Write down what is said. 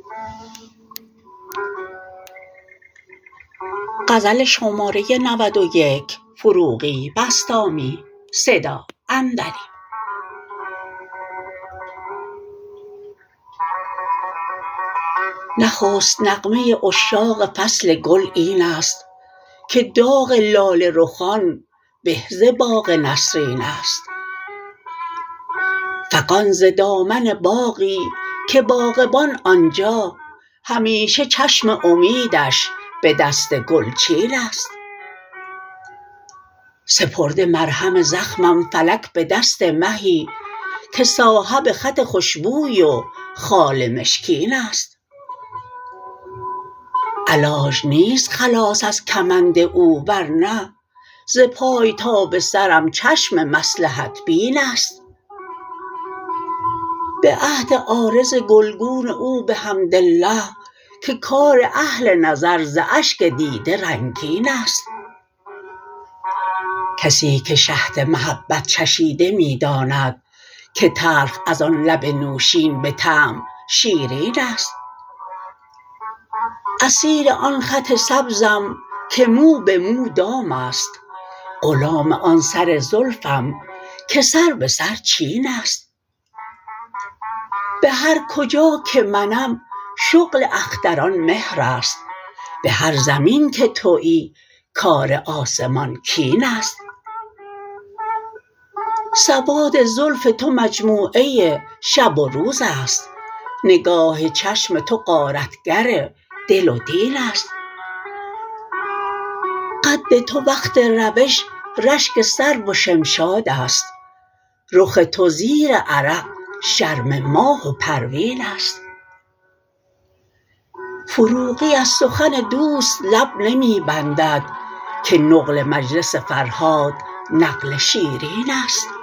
نخست نغمه عشاق فصل گل این است که داغ لاله رخان به ز باغ نسرین است. فغان ز دامن باغی که باغبان آنجا همیشه چشم امیدش به دست گلچین است. سپرده مرهم زخمم فلک به دست مهی که صاحب خط خوشبوی و خال مشکین است. علاج نیست خلاص از کمند او ورنه ز پای تا به سرم چشم مصلحت بین است. به عهد عارض گلگون او بحمدالله که کار اهل نظر ز اشک دیده رنگین است. کسی که شهد محبت چشیده می داند که تلخ از آن لب نوشین به طعم شیرین است. اسیر آن خط سبزم که مو به مو دام است، غلام آن سر زلفم که سر به سر چین است. به هر کجا که منم شغل اختران مهر است، به هر زمین که تویی کار آسمان کین است. سواد زلف تو مجموعه شب و روز است، نگاه چشم تو غارتگر دل و دین است. قد تو وقت روش رشک سرو و شمشاد است، رخ تو زیر عرق شرم ماه و پروین است. فروغی از سخن دوست لب نمی بندد که نقل مجلس فرهاد نقل شیرین است.